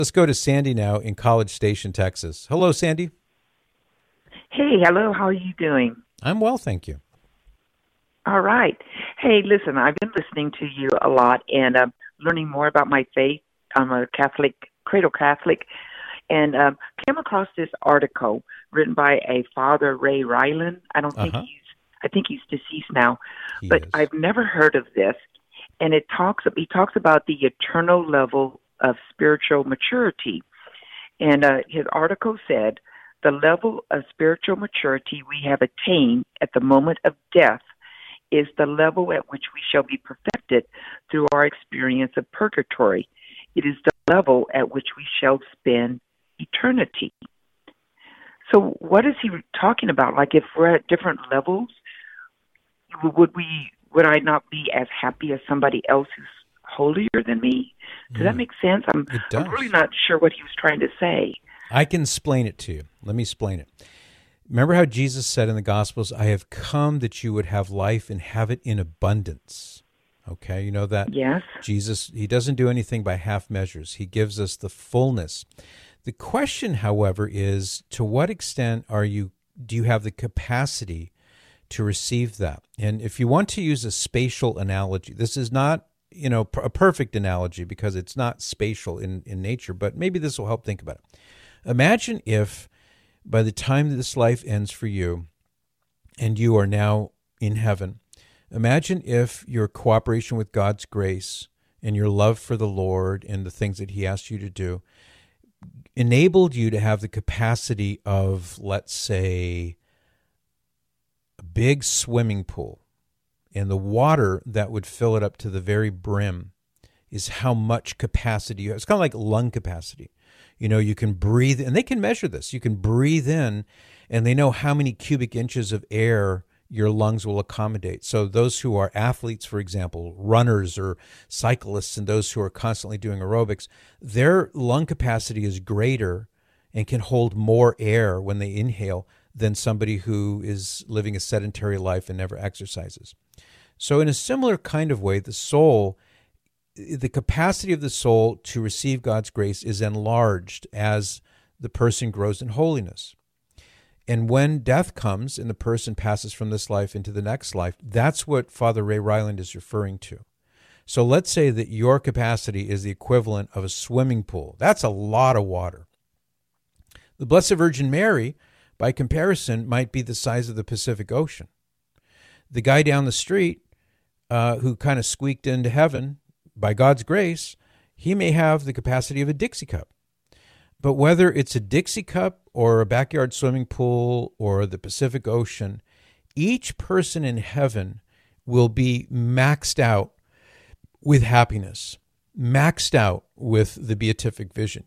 Let's go to Sandy now in College Station, Texas. Hello, Sandy. Hey, hello. How are you doing? I'm well, thank you. All right. Hey, listen, I've been listening to you a lot and learning more about my faith. I'm a Catholic, cradle Catholic, and came across this article written by a Father Ray Ryland. I think he's deceased now, He but is. I've never heard of this. And he talks about the eternal level of spiritual maturity. And his article said, the level of spiritual maturity we have attained at the moment of death is the level at which we shall be perfected through our experience of purgatory. It is the level at which we shall spend eternity. So what is he talking about? Like if we're at different levels, would I not be as happy as somebody else who's holier than me? Does that make sense? I'm really not sure what he was trying to say. I can explain it to you. Let me explain it. Remember how Jesus said in the Gospels, I have come that you would have life and have it in abundance. Okay, you know that? Yes. Jesus, he doesn't do anything by half measures. He gives us the fullness. The question, however, is to what extent do you have the capacity to receive that? And if you want to use a spatial analogy, this is not, a perfect analogy because it's not spatial in nature, but maybe this will help think about it. Imagine if by the time that this life ends for you and you are now in heaven, imagine if your cooperation with God's grace and your love for the Lord and the things that he asked you to do enabled you to have the capacity of, let's say, a big swimming pool, and the water that would fill it up to the very brim is how much capacity you have. It's kind of like lung capacity. You can breathe, and they can measure this. You can breathe in, and they know how many cubic inches of air your lungs will accommodate. So those who are athletes, for example, runners or cyclists, and those who are constantly doing aerobics, their lung capacity is greater and can hold more air when they inhale than somebody who is living a sedentary life and never exercises. So in a similar kind of way, the capacity of the soul to receive God's grace is enlarged as the person grows in holiness. And when death comes and the person passes from this life into the next life, that's what Father Ray Ryland is referring to. So let's say that your capacity is the equivalent of a swimming pool. That's a lot of water. The Blessed Virgin Mary, by comparison, might be the size of the Pacific Ocean. The guy down the street who kind of squeaked into heaven, by God's grace, he may have the capacity of a Dixie cup. But whether it's a Dixie cup or a backyard swimming pool or the Pacific Ocean, each person in heaven will be maxed out with happiness, maxed out with the beatific vision.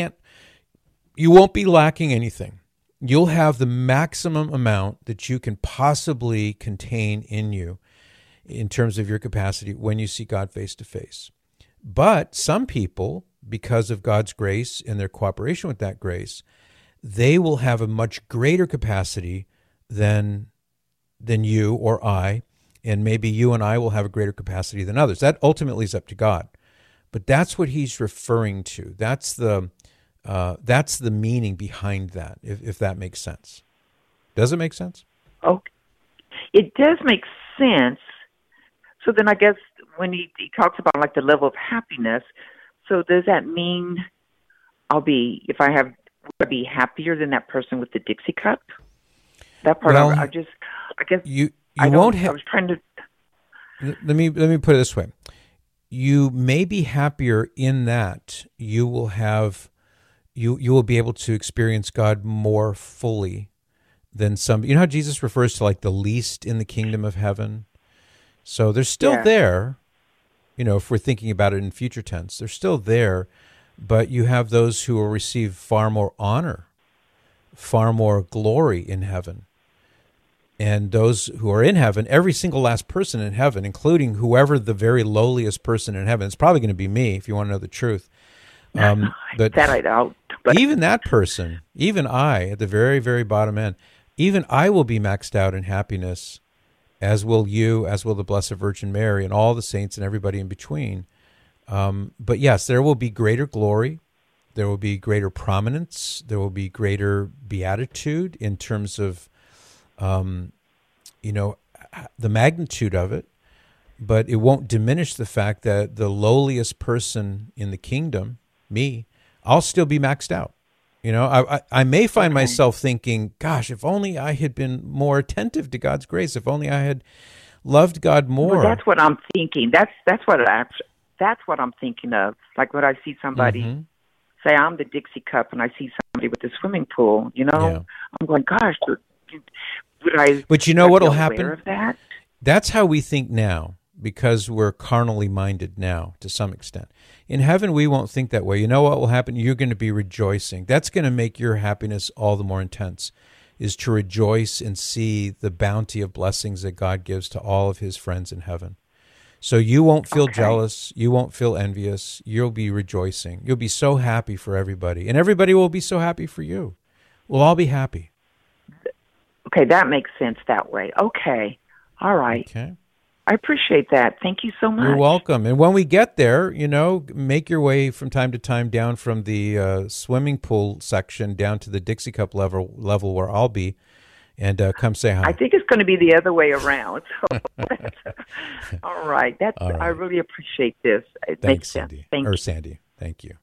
You won't be lacking anything. You'll have the maximum amount that you can possibly contain in you in terms of your capacity when you see God face to face. But some people, because of God's grace and their cooperation with that grace, they will have a much greater capacity than you or I, and maybe you and I will have a greater capacity than others. That ultimately is up to God. But that's what he's referring to. That's the meaning behind that, if that makes sense. Does it make sense? Oh, it does make sense. So then I guess when he talks about like the level of happiness, so does that mean would I be happier than that person with the Dixie cup? That part, well, I guess you won't have. I was trying to. Let me put it this way: you may be happier in that you will have, you will be able to experience God more fully than some. You know how Jesus refers to like the least in the kingdom of heaven. So they're still there, if we're thinking about it in future tense, they're still there, but you have those who will receive far more honor, far more glory in heaven. And those who are in heaven, every single last person in heaven, including whoever the very lowliest person in heaven, it's probably going to be me if you want to know the truth. But that I don't. But even that person, even I, at the very, very bottom end, even I will be maxed out in happiness, as will you, as will the Blessed Virgin Mary, and all the saints and everybody in between. But yes, there will be greater glory, There will be greater prominence. There will be greater beatitude in terms of, the magnitude of it. But it won't diminish the fact that the lowliest person in the kingdom, me, I'll still be maxed out. I may find myself thinking, gosh, if only I had been more attentive to God's grace, if only I had loved God more. Well, that's what I'm thinking. That's what I'm thinking of. Like when I see somebody say, I'm the Dixie Cup, and I see somebody with the swimming pool, I'm going, gosh, would I? But you know what will happen? Aware of that? That's how we think now, because we're carnally minded now to some extent. In heaven, we won't think that way. You know what will happen? You're going to be rejoicing. That's going to make your happiness all the more intense, is to rejoice and see the bounty of blessings that God gives to all of his friends in heaven. So you won't feel jealous. You won't feel envious. You'll be rejoicing. You'll be so happy for everybody, and everybody will be so happy for you. We'll all be happy. Okay, that makes sense that way. Okay. All right. Okay. I appreciate that. Thank you so much. You're welcome. And when we get there, make your way from time to time down from the swimming pool section down to the Dixie Cup level where I'll be, and come say hi. I think it's going to be the other way around. So all right. All right. I really appreciate this. It Thanks, makes sense. Cindy. Thank you. Sandy. Thank you.